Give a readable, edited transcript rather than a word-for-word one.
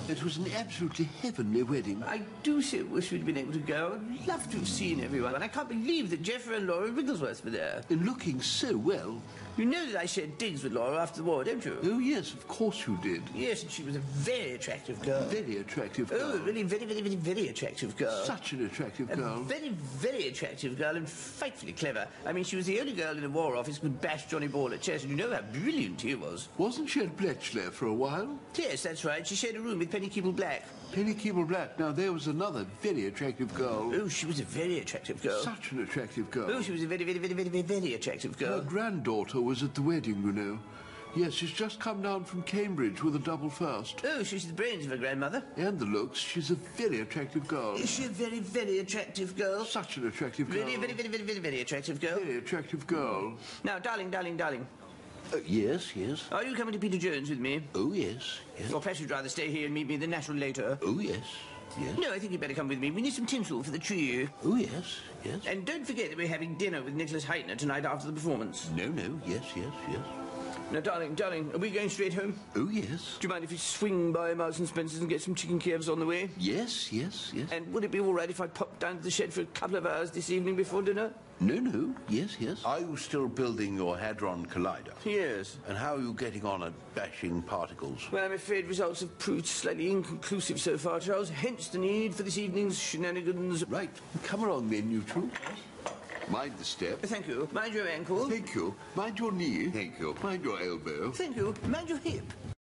It was an absolutely heavenly wedding. I do so wish we'd been able to go. I'd love to have seen everyone. And I can't believe that Jeffrey and Laura Wigglesworth were there. And looking so well. You know that I shared digs with Laura after the war, don't you? Oh, yes, of course you did. Yes, and she was a very attractive girl. Very attractive girl. Oh, really, very attractive girl. Such an attractive girl. A very attractive girl and frightfully clever. I mean, she was the only girl in the War Office who could bash Johnny Ball at chess, and you know how brilliant he was. Wasn't she at Bletchley for a while? Yes, that's right. She shared a room with Penny Keeble Black. Penny Keeble Black. Now, there was another very attractive girl. Oh, she was a very attractive girl. Such an attractive girl. Oh, she was a very attractive girl. Her granddaughter was at the wedding, you know. Yes, she's just come down from Cambridge with a double first. Oh, she's the brains of her grandmother. And the looks. She's a very attractive girl. Is she a very attractive girl? Such an attractive girl. Very attractive girl. Very attractive girl. Now, darling. Yes. Are you coming to Peter Jones with me? Oh, yes. Or perhaps you'd rather stay here and meet me in the National later? Oh, yes. No, I think you'd better come with me. We need some tinsel for the tree. Oh, yes. And don't forget that we're having dinner with Nicholas Heitner tonight after the performance. No. Yes. Now, darling, are we going straight home? Oh, yes. Do you mind if we swing by Marks and Spencer's and get some chicken Kievs on the way? Yes. And would it be all right if I popped down to the shed for a couple of hours this evening before dinner? No. Yes. Are you still building your Hadron Collider? Yes. And how are you getting on at bashing particles? Well, I'm afraid results have proved slightly inconclusive so far, Charles. Hence the need for this evening's shenanigans. Right. Come along then, you two. Mind the step. Thank you. Mind your ankle. Thank you. Mind your knee. Thank you. Mind your elbow. Thank you. Mind your hip.